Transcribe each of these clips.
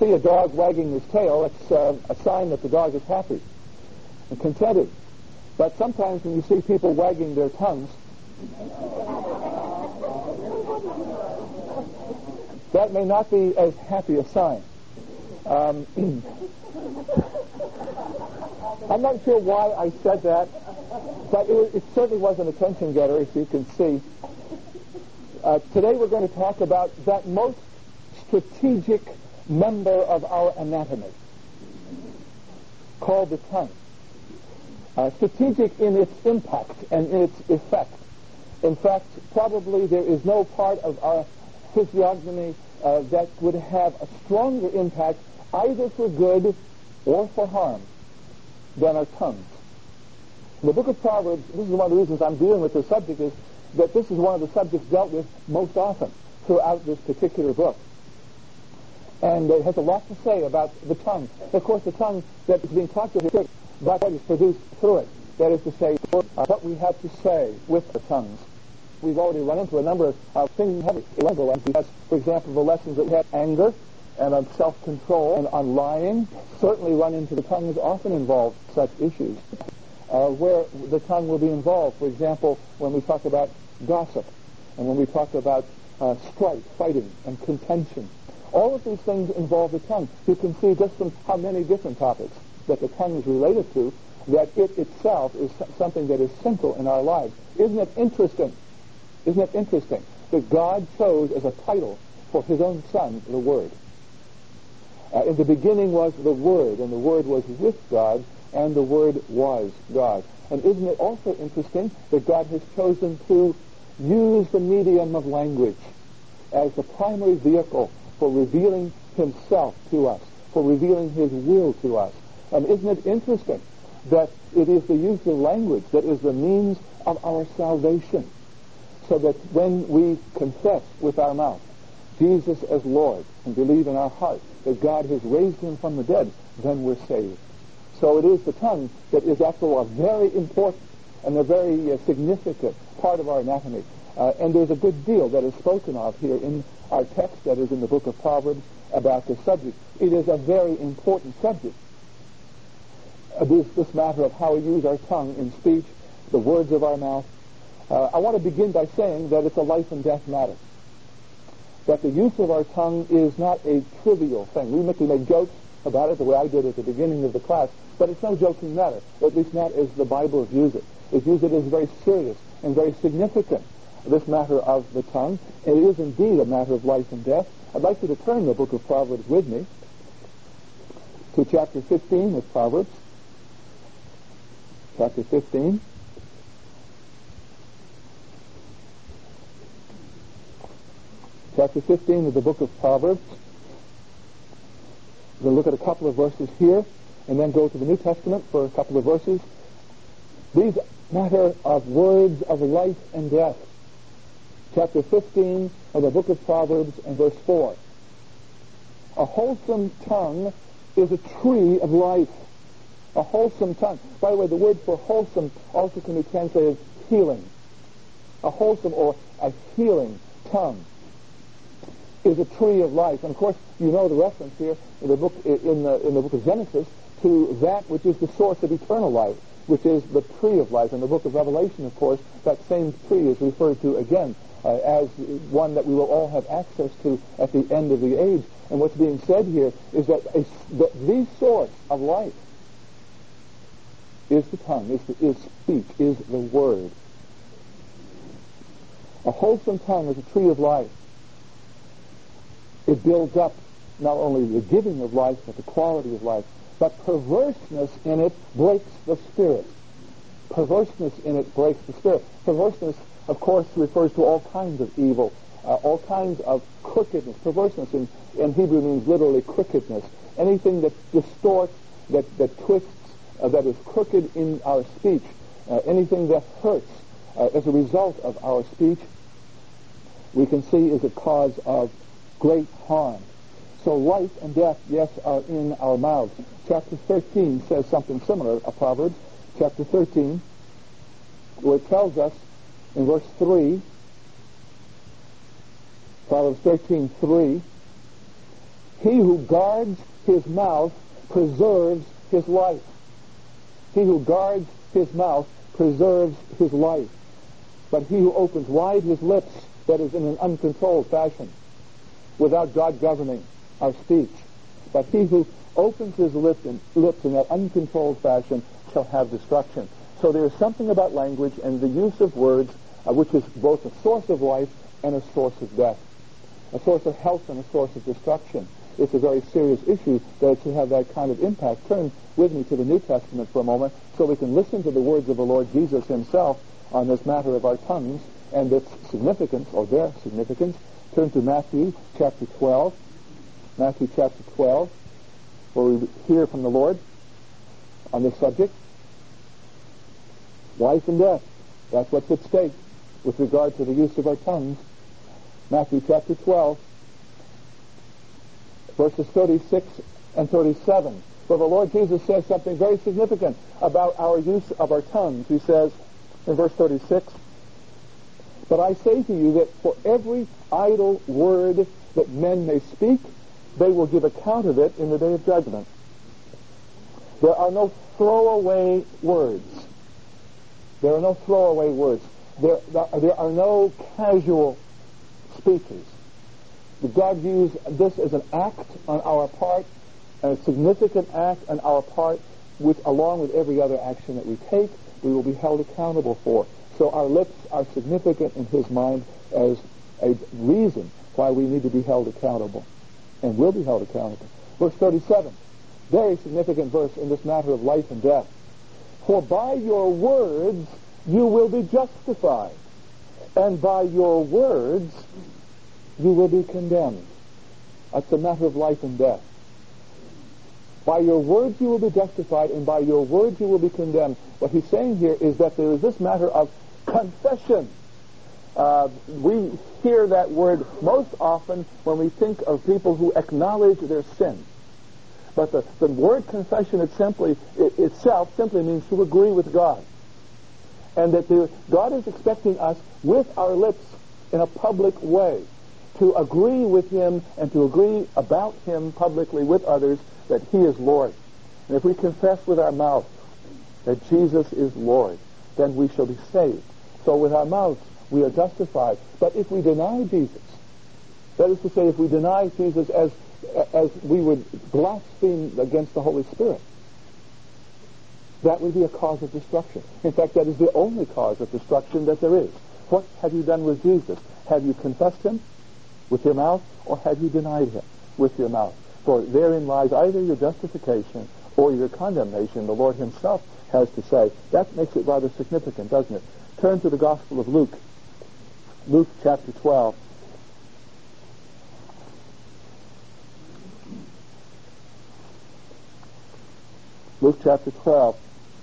see a dog wagging his tail, it's a sign that the dog is happy and contented. But sometimes when you see people wagging their tongues, that may not be as happy a sign. I'm not sure why I said that, but it certainly was an attention getter, as you can see. Today we're going to talk about that most strategic member of our anatomy, called the tongue. Strategic in its impact and in its effect. In fact, probably there is no part of our physiognomy that would have a stronger impact either for good or for harm than our tongues. In the book of Proverbs, this is one of the reasons I'm dealing with this subject, is that this is one of the subjects dealt with most often throughout this particular book. And it has a lot to say about the tongue. Of course, the tongue that is being talked about here, but what is produced through it. That is to say, what we have to say with the tongues. We've already run into a number of things because, for example, the lessons that we have anger and on self-control and on lying certainly run into the tongues often involve such issues where the tongue will be involved. For example, when we talk about gossip and when we talk about strife, fighting, and contention. All of these things involve the tongue. You can see just from how many different topics that the tongue is related to, that it itself is something that is central in our lives. Isn't it interesting? Isn't it interesting that God chose as a title for his own Son the Word? In the beginning was the Word, and the Word was with God, and the Word was God. And isn't it also interesting that God has chosen to use the medium of language as the primary vehicle for revealing himself to us, for revealing his will to us? And isn't it interesting that it is the use of language that is the means of our salvation? So that when we confess with our mouth Jesus as Lord and believe in our heart that God has raised him from the dead, then we're saved. So it is the tongue that is, after all, a very important and a very significant part of our anatomy. And there's a good deal that is spoken of here in our text that is in the book of Proverbs about this subject. It is a very important subject. This matter of how we use our tongue in speech, the words of our mouth. I want to begin by saying that it's a life and death matter. That the use of our tongue is not a trivial thing. We make jokes about it the way I did at the beginning of the class, but it's no joking matter, at least not as the Bible views it. It views it as very serious and very significant, this matter of the tongue. It is indeed a matter of life and death. I'd like you to turn the book of Proverbs with me to chapter 15 of Proverbs. Chapter 15. Chapter 15 of the book of Proverbs. We're going to look at a couple of verses here and then go to the New Testament for a couple of verses. These matter of words of life and death. Chapter 15 of the book of Proverbs and verse 4. A wholesome tongue is a tree of life. A wholesome tongue. By the way, the word for wholesome also can be translated healing. A wholesome or a healing tongue is a tree of life. And of course, you know the reference here in the book in the book of Genesis to that which is the source of eternal life, which is the tree of life. In the book of Revelation, of course, that same tree is referred to again as one that we will all have access to at the end of the age. And what's being said here is that the source of life is the tongue, is speech, is the word. A wholesome tongue is a tree of life. It builds up not only the giving of life, but the quality of life. But perverseness in it breaks the spirit. Perverseness in it breaks the spirit. Perverseness, of course, refers to all kinds of evil, all kinds of crookedness. Perverseness in Hebrew means literally crookedness. Anything that distorts, that twists, that is crooked in our speech, anything that hurts as a result of our speech, we can see is a cause of great harm. So life and death, yes, are in our mouths. Chapter 13 says something similar, a Proverbs. Chapter 13, where it tells us in verse 3, Proverbs 13:3, He who guards his mouth preserves his life. He who guards his mouth preserves his life. But he who opens wide his lips, that is in an uncontrolled fashion, without God governing our speech, but he who opens his lips in that uncontrolled fashion shall have destruction. So there is something about language and the use of words which is both a source of life and a source of death, a source of health and a source of destruction. It's a very serious issue that it should have that kind of impact. Turn with me to the New Testament for a moment so we can listen to the words of the Lord Jesus himself on this matter of our tongues and its significance, or their significance. Turn to Matthew chapter 12. Matthew chapter 12, where we hear from the Lord on this subject. Life and death. That's what's at stake with regard to the use of our tongues. Matthew chapter 12, verses 36 and 37, where the Lord Jesus says something very significant about our use of our tongues. He says in verse 36, "But I say to you that for every idle word that men may speak, they will give account of it in the day of judgment." There are no throwaway words. There are no throwaway words. There are no casual speeches. God views this as an act on our part, a significant act on our part, which, along with every other action that we take, we will be held accountable for. So our lips are significant in his mind as a reason why we need to be held accountable, and will be held accountable. Verse 37, very significant verse in this matter of life and death. "For by your words you will be justified, and by your words you will be condemned." That's a matter of life and death. By your words you will be justified, and by your words you will be condemned. What he's saying here is that there is this matter of confession. We hear that word most often when we think of people who acknowledge their sin. But the word confession itself simply means to agree with God. And that God is expecting us with our lips in a public way to agree with him and to agree about him publicly with others that he is Lord. And if we confess with our mouth that Jesus is Lord, then we shall be saved. So with our mouths we are justified. But if we deny Jesus, that is to say, if we deny Jesus as we would blaspheme against the Holy Spirit, that would be a cause of destruction. In fact, that is the only cause of destruction that there is. What have you done with Jesus? Have you confessed him with your mouth, or have you denied him with your mouth? For therein lies either your justification or your condemnation, the Lord himself has to say. That makes it rather significant, doesn't it? Turn to the Gospel of Luke. Luke chapter 12. Luke chapter 12.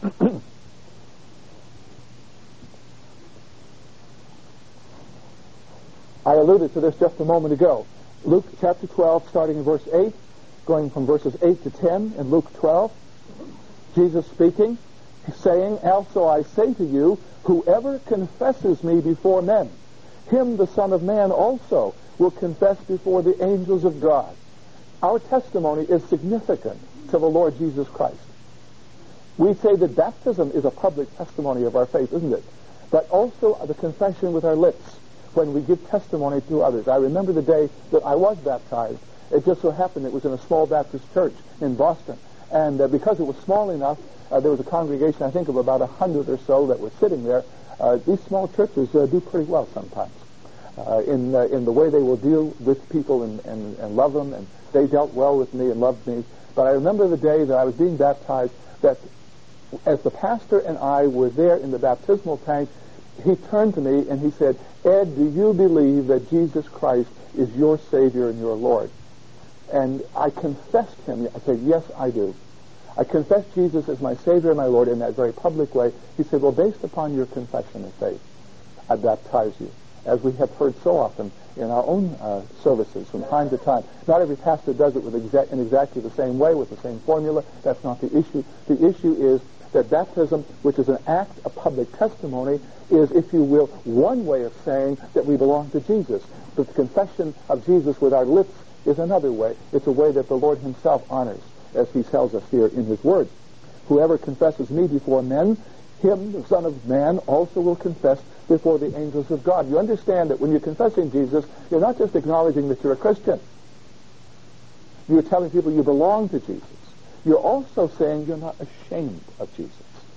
I alluded to this just a moment ago. Luke chapter 12, starting in verse 8, going from verses 8 to 10 in Luke 12. Jesus speaking, saying, "Also I say to you, whoever confesses me before men, him the Son of Man also will confess before the angels of God." Our testimony is significant to the Lord Jesus Christ. We say that baptism is a public testimony of our faith, isn't it? But also the confession with our lips when we give testimony to others. I remember the day that I was baptized. It just so happened it was in a small Baptist church in Boston. And because it was small enough, there was a congregation, I think, of about 100 or so that were sitting there. These small churches do pretty well sometimes in the way they will deal with people and love them. And they dealt well with me and loved me. But I remember the day that I was being baptized, that as the pastor and I were there in the baptismal tank, he turned to me and he said, "Ed, do you believe that Jesus Christ is your Savior and your Lord?" And I confessed him. I said, "Yes, I do. I confess Jesus as my Savior and my Lord," in that very public way. He said, "Well, based upon your confession of faith, I baptize you," as we have heard so often in our own services from time to time. Not every pastor does it in exactly the same way, with the same formula. That's not the issue. The issue is that baptism, which is an act of public testimony, is, if you will, one way of saying that we belong to Jesus. The confession of Jesus with our lips is another way. It's a way that the Lord himself honors, as he tells us here in his word. Whoever confesses me before men, him, the Son of Man, also will confess before the angels of God. You understand that when you're confessing Jesus, you're not just acknowledging that you're a Christian. You're telling people you belong to Jesus. You're also saying you're not ashamed of Jesus.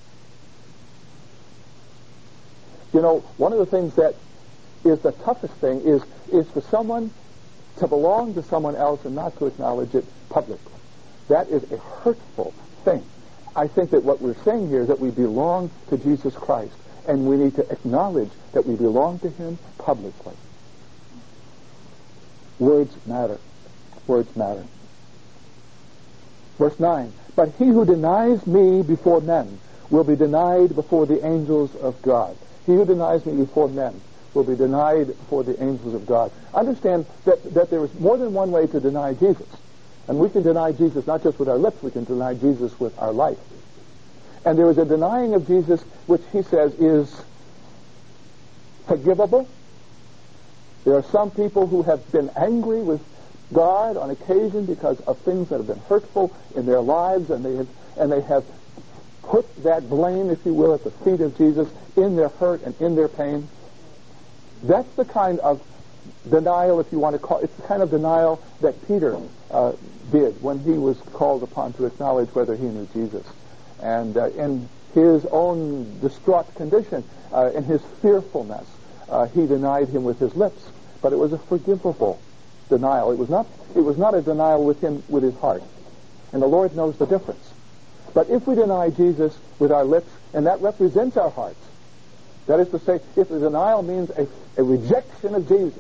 You know, one of the things that is the toughest thing is for someone to belong to someone else and not to acknowledge it publicly. That is a hurtful thing. I think that what we're saying here is that we belong to Jesus Christ, and we need to acknowledge that we belong to him publicly. Words matter. Words matter. Verse 9, but he who denies me before men will be denied before the angels of God. He who denies me before men will be denied before the angels of God. Understand that there is more than one way to deny Jesus. And we can deny Jesus not just with our lips, we can deny Jesus with our life. And there is a denying of Jesus which he says is forgivable. There are some people who have been angry with God on occasion because of things that have been hurtful in their lives, and they have put that blame, if you will, at the feet of Jesus in their hurt and in their pain. That's the kind of denial, if you want to call it, it's the kind of denial that Peter did when he was called upon to acknowledge whether he knew Jesus. And in his own distraught condition, in his fearfulness, he denied him with his lips. But it was a forgivable denial. It was not a denial with his heart. And the Lord knows the difference. But if we deny Jesus with our lips, and that represents our hearts, that is to say, if the denial means a rejection of Jesus,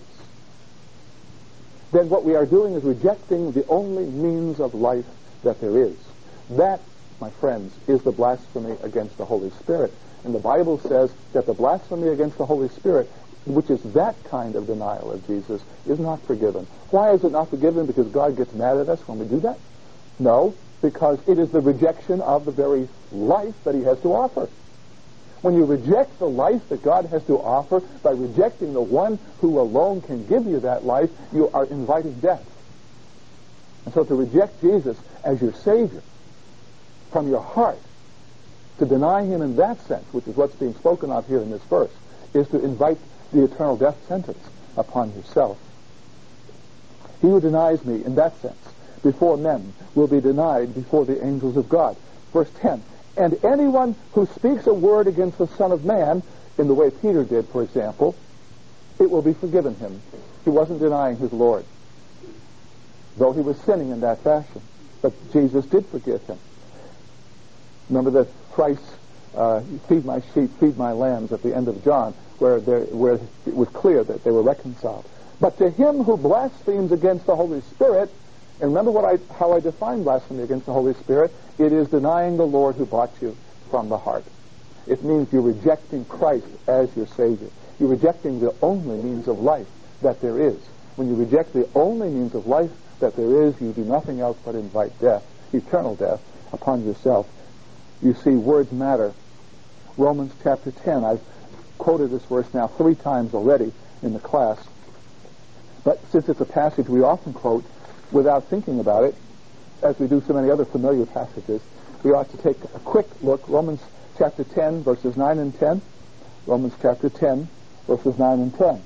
then what we are doing is rejecting the only means of life that there is. That, my friends, is the blasphemy against the Holy Spirit. And the Bible says that the blasphemy against the Holy Spirit, which is that kind of denial of Jesus, is not forgiven. Why is it not forgiven? Because God gets mad at us when we do that? No, because it is the rejection of the very life that he has to offer. When you reject the life that God has to offer by rejecting the one who alone can give you that life, you are inviting death. And so to reject Jesus as your Savior from your heart, to deny him in that sense, which is what's being spoken of here in this verse, is to invite the eternal death sentence upon yourself. He who denies me in that sense before men will be denied before the angels of God. Verse 10, and anyone who speaks a word against the Son of Man, in the way Peter did, for example, it will be forgiven him. He wasn't denying his Lord, though he was sinning in that fashion. But Jesus did forgive him. Remember that Christ, feed my sheep, feed my lambs, at the end of John, where it was clear that they were reconciled. But to him who blasphemes against the Holy Spirit, and remember how I define blasphemy against the Holy Spirit, it is denying the Lord who bought you from the heart. It means you're rejecting Christ as your Savior. You're rejecting the only means of life that there is. When you reject the only means of life that there is, you do nothing else but invite death, eternal death, upon yourself. You see, words matter. Romans chapter 10, I've quoted this verse now 3 times already in the class. But since it's a passage we often quote without thinking about it, as we do so many other familiar passages, we ought to take a quick look. Romans chapter 10, verses 9 and 10. Romans chapter 10, verses 9 and 10.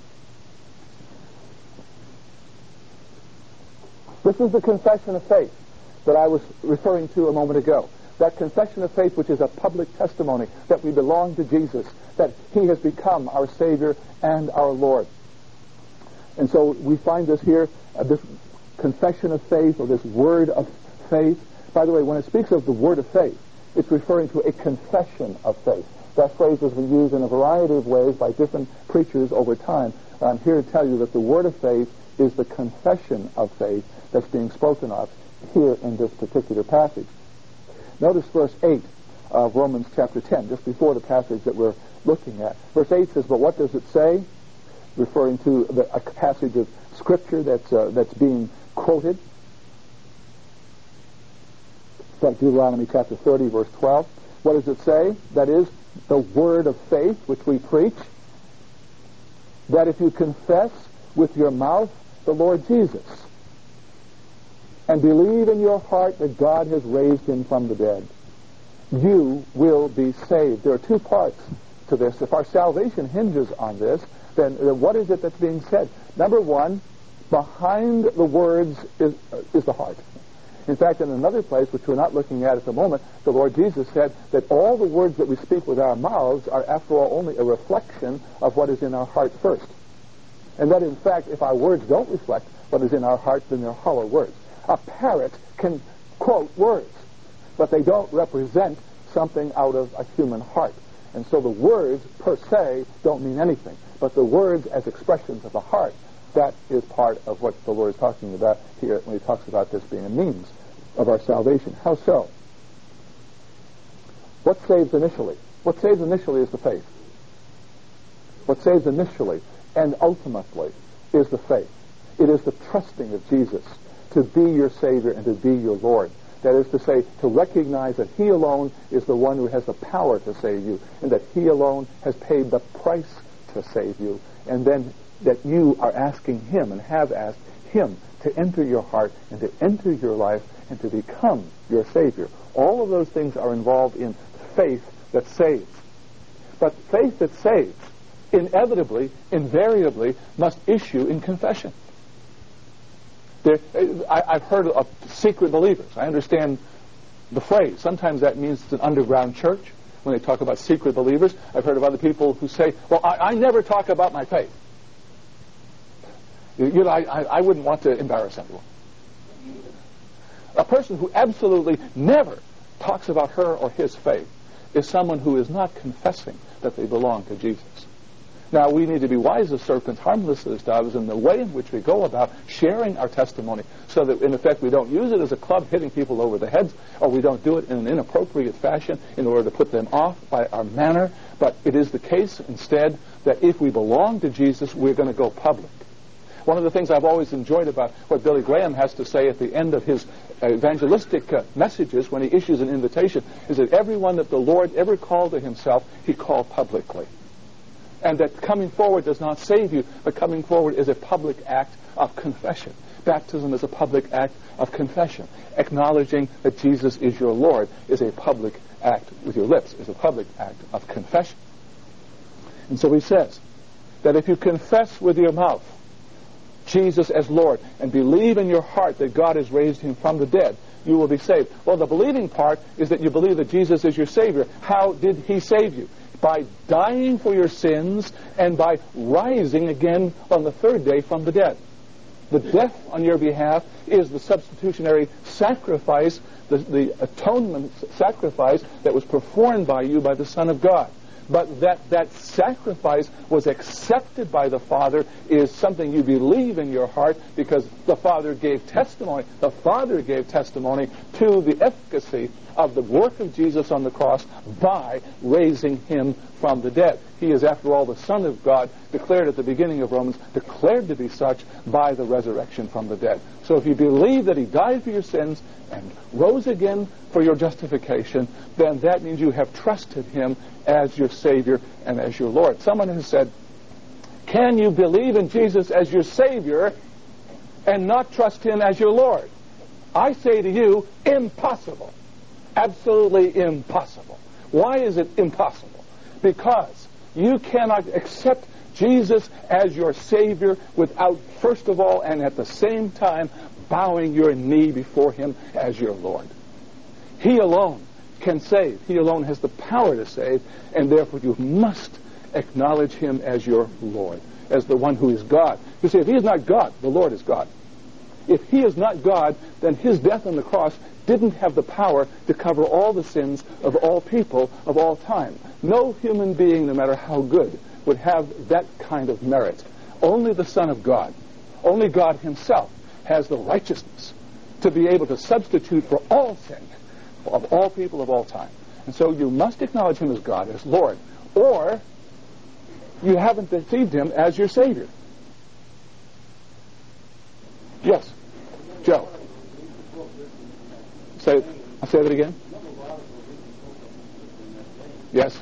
This is the confession of faith that I was referring to a moment ago. That confession of faith which is a public testimony that we belong to Jesus, that he has become our Savior and our Lord. And so we find this here, this confession of faith, or this word of faith. By the way, when it speaks of the word of faith, it's referring to a confession of faith. That phrase has been used in a variety of ways by different preachers over time. I'm here to tell you that the word of faith is the confession of faith that's being spoken of here in this particular passage. Notice verse 8 of Romans chapter 10, just before the passage that we're looking at. Verse 8 says, but what does it say? Referring to a passage of Scripture that's being quoted. It's like Deuteronomy chapter 30, verse 12. What does it say? That is, the word of faith which we preach, that if you confess with your mouth the Lord Jesus, and believe in your heart that God has raised him from the dead, you will be saved. There are two parts to this. If our salvation hinges on this, then what is it that's being said? Number one, behind the words is the heart. In fact, in another place, which we're not looking at the moment, the Lord Jesus said that all the words that we speak with our mouths are, after all, only a reflection of what is in our heart first. And that, in fact, if our words don't reflect what is in our heart, then they're hollow words. A parrot can quote words, but they don't represent something out of a human heart. And so the words, per se, don't mean anything. But the words as expressions of the heart, that is part of what the Lord is talking about here when he talks about this being a means of our salvation. How so? What saves initially? What saves initially is the faith. What saves initially and ultimately is the faith. It is the trusting of Jesus to be your Savior and to be your Lord. That is to say, to recognize that he alone is the one who has the power to save you, and that he alone has paid the price to save you, and then that you are asking him and have asked him to enter your heart and to enter your life and to become your Savior. All of those things are involved in faith that saves. But faith that saves inevitably, invariably, must issue in confession. I've heard of secret believers. I understand the phrase. Sometimes that means it's an underground church when they talk about secret believers. I've heard of other people who say, well, I never talk about my faith. I wouldn't want to embarrass anyone. A person who absolutely never talks about her or his faith is someone who is not confessing that they belong to Jesus. Now, we need to be wise as serpents, harmless as doves, in the way in which we go about sharing our testimony, so that, in effect, we don't use it as a club hitting people over the heads, or we don't do it in an inappropriate fashion in order to put them off by our manner. But it is the case, instead, that if we belong to Jesus, we're going to go public. One of the things I've always enjoyed about what Billy Graham has to say at the end of his evangelistic messages when he issues an invitation is that everyone that the Lord ever called to himself, he called publicly. And that coming forward does not save you, but coming forward is a public act of confession. Baptism is a public act of confession. Acknowledging that Jesus is your Lord is a public act with your lips, is a public act of confession. And so he says that if you confess with your mouth Jesus as Lord and believe in your heart that God has raised him from the dead, you will be saved. Well, the believing part is that you believe that Jesus is your Savior. How did he save you? By dying for your sins and by rising again on the third day from the dead. The death on your behalf is the substitutionary sacrifice, the atonement sacrifice that was performed by you by the Son of God. But that sacrifice was accepted by the Father is something you believe in your heart because the Father gave testimony. The Father gave testimony to the efficacy of the work of Jesus on the cross by raising him from the dead. He is, after all, the Son of God, declared at the beginning of Romans, declared to be such by the resurrection from the dead. So if you believe that he died for your sins and rose again for your justification, then that means you have trusted him as your Savior and as your Lord. Someone has said, can you believe in Jesus as your Savior and not trust him as your Lord? I say to you, impossible. Absolutely impossible. Why is it impossible? Because you cannot accept Jesus as your Savior without, first of all, and at the same time, bowing your knee before him as your Lord. He alone can save. He alone has the power to save, and therefore you must acknowledge him as your Lord, as the one who is God. You see, if he is not God, the Lord is God. If he is not God, then his death on the cross didn't have the power to cover all the sins of all people of all time. No human being, no matter how good, would have that kind of merit. Only the Son of God, only God himself has the righteousness to be able to substitute for all sin of all people of all time. And so you must acknowledge him as God, as Lord, or you haven't received him as your Savior. Yes, Joe. Say that again. Yes.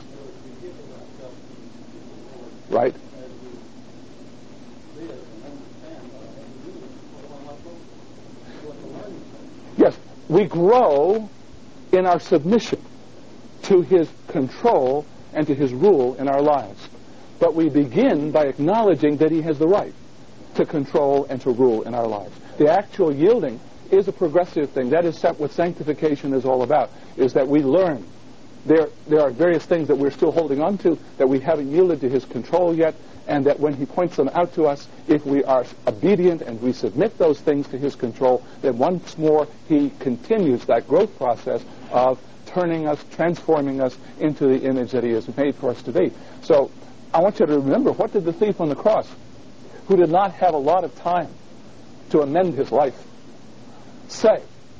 Right. we grow in our submission to his control and to his rule in our lives. But we begin by acknowledging that he has the right to control and to rule in our lives. The actual yielding is a progressive thing. That is what sanctification is all about, is that we learn. There are various things that we're still holding on to, that we haven't yielded to his control yet, and that when he points them out to us, if we are obedient and we submit those things to his control, then once more he continues that growth process of turning us, transforming us into the image that he has made for us to be. So I want you to remember, what did the thief on the cross, who did not have a lot of time to amend his life, say?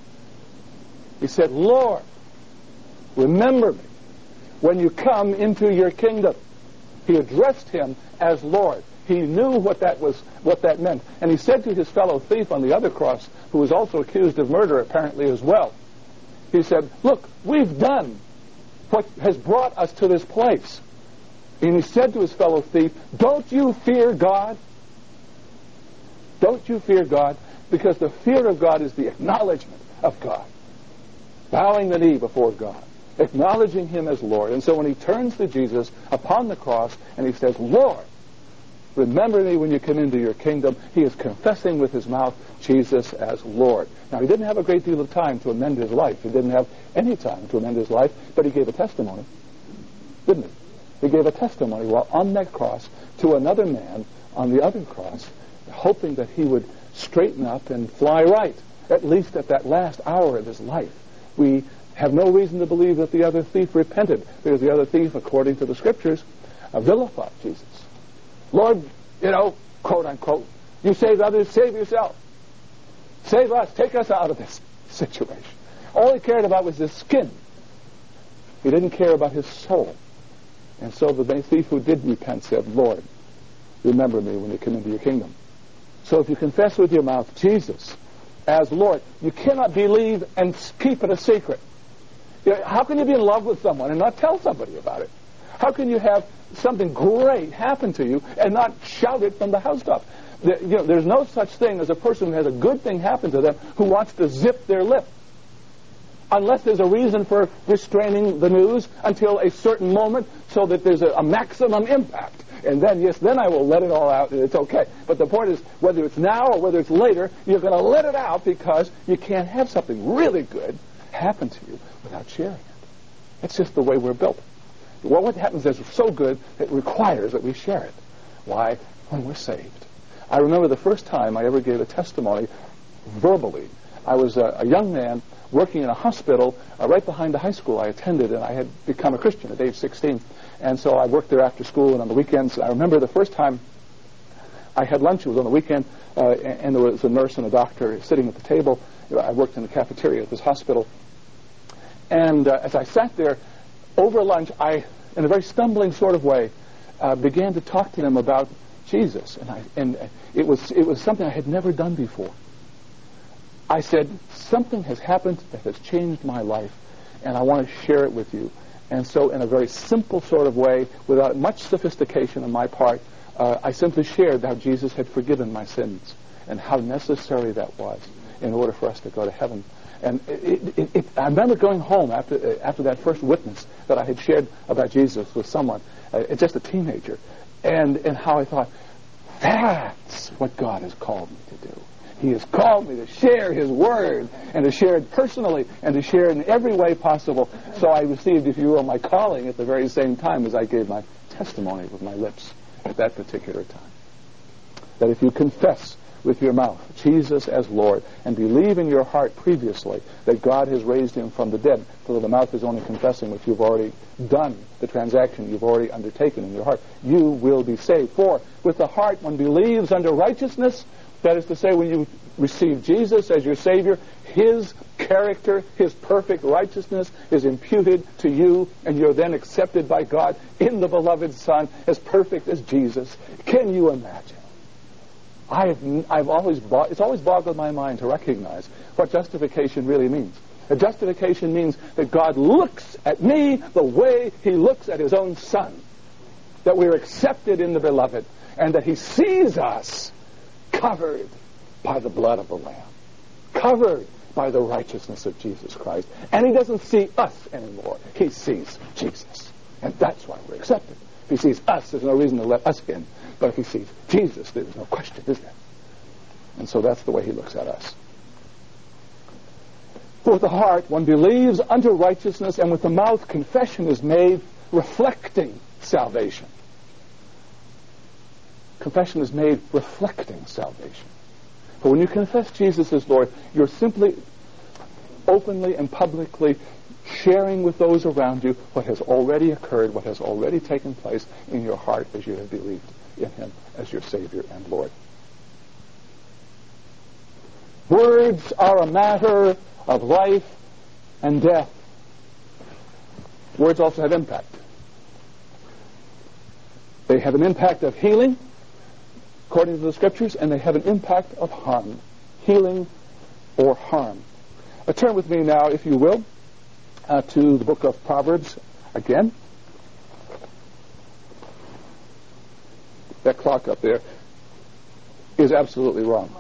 He said, Lord, remember me when you come into your kingdom. He addressed him as Lord. He knew what that meant. And he said to his fellow thief on the other cross, who was also accused of murder apparently as well, he said, look, we've done what has brought us to this place. And he said to his fellow thief, don't you fear God? Don't you fear God? Because the fear of God is the acknowledgement of God. Bowing the knee before God. Acknowledging him as Lord. And so when he turns to Jesus upon the cross and he says, Lord, remember me when you come into your kingdom, he is confessing with his mouth Jesus as Lord. Now, he didn't have a great deal of time to amend his life. He didn't have any time to amend his life, but he gave a testimony, didn't he? He gave a testimony while on that cross to another man on the other cross, hoping that he would straighten up and fly right, at least at that last hour of his life. We have no reason to believe that the other thief repented, because the other thief, according to the Scriptures, vilified Jesus. Lord, quote unquote, you save others, save yourself. Save us, take us out of this situation. All he cared about was his skin. He didn't care about his soul. And so the thief who did repent said, Lord, remember me when you come into your kingdom. So if you confess with your mouth Jesus as Lord, you cannot believe and keep it a secret. How can you be in love with someone and not tell somebody about it? How can you have something great happen to you and not shout it from the housetop? There's no such thing as a person who has a good thing happen to them who wants to zip their lip. Unless there's a reason for restraining the news until a certain moment so that there's a maximum impact. And then, yes, then I will let it all out and it's okay. But the point is, whether it's now or whether it's later, you're going to let it out because you can't have something really good happen to you without sharing it. It's just the way we're built. Well, what happens is so good, it requires that we share it. Why? When we're saved. I remember the first time I ever gave a testimony verbally. I was a young man working in a hospital right behind the high school I attended, and I had become a Christian at age 16. And so I worked there after school and on the weekends. I remember the first time I had lunch, it was on the weekend, and there was a nurse and a doctor sitting at the table. I worked in the cafeteria at this hospital. And as I sat there, over lunch, I, in a very stumbling sort of way, began to talk to them about Jesus. And it was something I had never done before. I said, something has happened that has changed my life, and I want to share it with you. And so in a very simple sort of way, without much sophistication on my part, I simply shared how Jesus had forgiven my sins and how necessary that was in order for us to go to heaven. And I remember going home after that first witness that I had shared about Jesus with someone, just a teenager, and how I thought, that's what God has called me to do. He has called me to share His Word and to share it personally and to share it in every way possible. So I received, if you will, my calling at the very same time as I gave my testimony with my lips at that particular time. That if you confess with your mouth Jesus as Lord and believe in your heart previously that God has raised Him from the dead, for the mouth is only confessing what you've already done, the transaction you've already undertaken in your heart, you will be saved. For with the heart one believes unto righteousness. That is to say, when you receive Jesus as your Savior, His character, His perfect righteousness is imputed to you, and you're then accepted by God in the beloved Son as perfect as Jesus. Can you imagine? It's always boggled my mind to recognize what justification really means. Justification means that God looks at me the way He looks at His own Son. That we're accepted in the beloved, and that He sees us covered by the blood of the Lamb. Covered by the righteousness of Jesus Christ. And he doesn't see us anymore. He sees Jesus. And that's why we're accepted. If he sees us, there's no reason to let us in. But if he sees Jesus, there's no question, is there? And so that's the way he looks at us. For with the heart one believes unto righteousness, and with the mouth confession is made, reflecting salvation. Confession is made reflecting salvation. But when you confess Jesus as Lord, you're simply openly and publicly sharing with those around you what has already occurred, what has already taken place in your heart as you have believed in him as your Savior and Lord. Words are a matter of life and death. Words also have impact. They have an impact of healing, according to the Scriptures, and they have an impact of harm, healing or harm. Turn with me now, if you will, to the book of Proverbs again. That clock up there is absolutely wrong.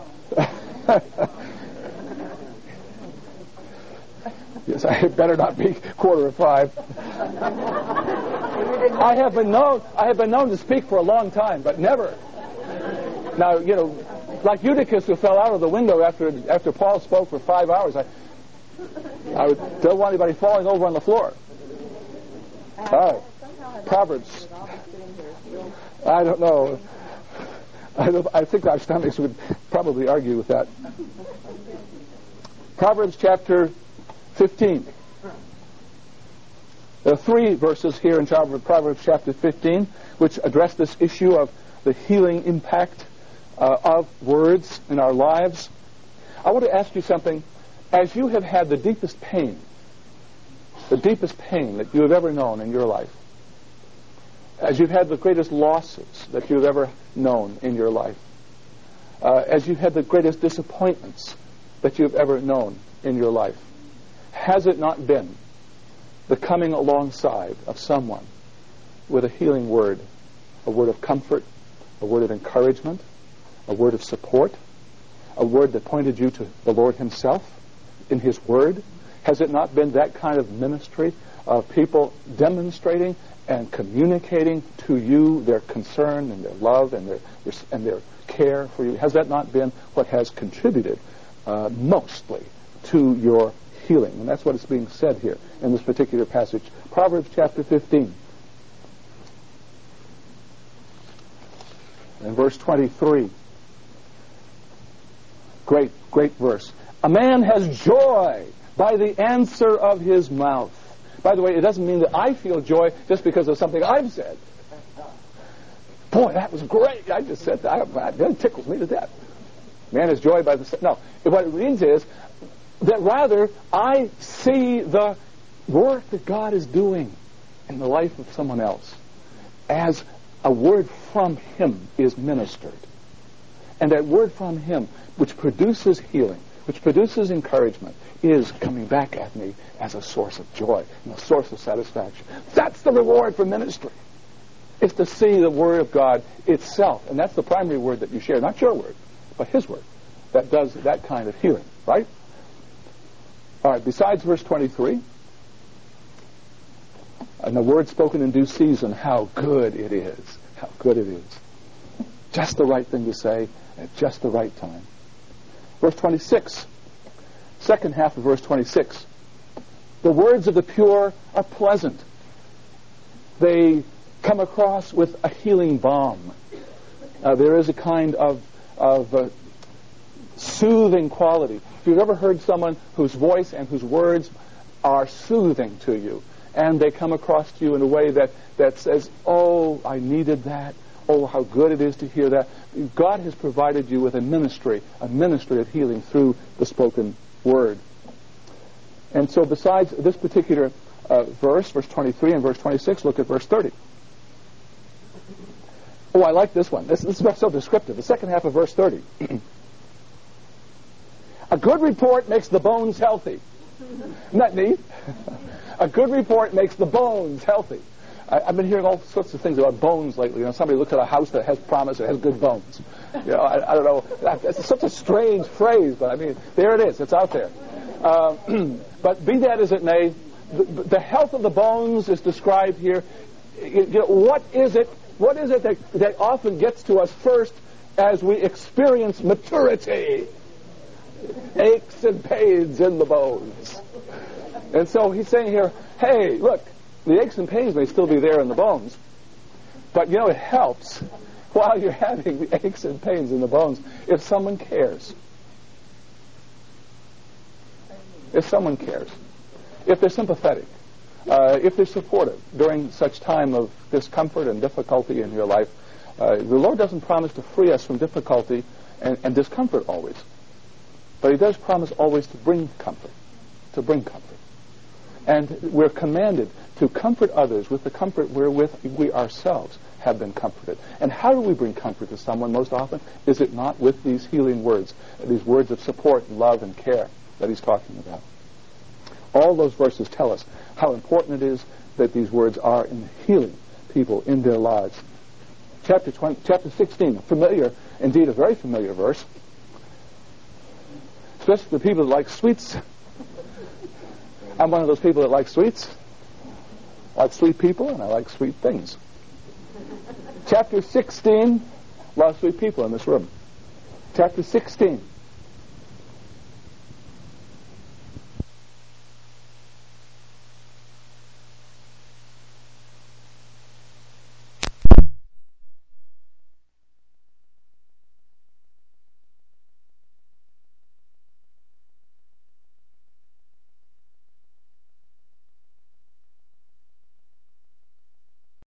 Yes, I better not be 4:45. I have been known to speak for a long time, but never. Now, like Eutychus, who fell out of the window after Paul spoke for 5 hours. I don't want anybody falling over on the floor. All right. Proverbs. I don't know. I think our stomachs would probably argue with that. Proverbs chapter 15. There are 3 verses here in Proverbs chapter 15 which address this issue of the healing impact of words in our lives. I want to ask you something. As you have had the deepest pain that you have ever known in your life, as you've had the greatest losses that you've ever known in your life, as you've had the greatest disappointments that you've ever known in your life, has it not been the coming alongside of someone with a healing word, a word of comfort, a word of encouragement, a word of support, a word that pointed you to the Lord himself in his word? Has it not been that kind of ministry of people demonstrating and communicating to you their concern and their love and their care for you? Has that not been what has contributed mostly to your healing? And that's what is being said here in this particular passage. Proverbs chapter 15. And verse 23. Great verse. A man has joy by the answer of his mouth. By the way, it doesn't mean that I feel joy just because of something I've said. Boy, that was great. I just said that. That tickles me to death. Man has joy by the... No. What it means is that rather I see the work that God is doing in the life of someone else as a word from him is ministered. And that word from him, which produces healing, which produces encouragement, is coming back at me as a source of joy and a source of satisfaction. That's the reward for ministry. It's to see the Word of God itself. And that's the primary word that you share. Not your word, but his word. That does that kind of healing. Right? All right, besides verse 23, and the word spoken in due season, how good it is. How good it is. Just the right thing to say at just the right time. Verse 26, second half of verse 26. The words of the pure are pleasant. They come across with a healing balm. There is a kind of soothing quality. If you've ever heard someone whose voice and whose words are soothing to you, and they come across to you in a way that says, oh, I needed that. Oh, how good it is to hear that. God has provided you with a ministry of healing through the spoken word. And so besides this particular verse 23 and verse 26, look at verse 30. Oh, I like this one. This is so descriptive. The second half of verse 30. A good report makes the bones healthy. Isn't that neat? A good report makes the bones healthy. I've been hearing all sorts of things about bones lately. Somebody looks at a house that has promise, it has good bones. I don't know. It's such a strange phrase, but I mean, there it is. It's out there. But be that as it may, the health of the bones is described here. What is it that often gets to us first as we experience maturity? Aches and pains in the bones. And so he's saying here, hey, look, the aches and pains may still be there in the bones, but it helps while you're having the aches and pains in the bones if someone cares. If someone cares. If they're sympathetic. If they're supportive during such time of discomfort and difficulty in your life. The Lord doesn't promise to free us from difficulty and discomfort always. But He does promise always to bring comfort. To bring comfort. And we're commanded to comfort others with the comfort wherewith we ourselves have been comforted. And how do we bring comfort to someone most often? Is it not with these healing words, these words of support, love, and care that he's talking about? All those verses tell us how important it is that these words are in healing people in their lives. Chapter 16, familiar, indeed a very familiar verse, especially the people that like sweets. I'm one of those people that like sweets. I like sweet people and I like sweet things. Chapter 16, a lot of sweet people in this room. Chapter 16.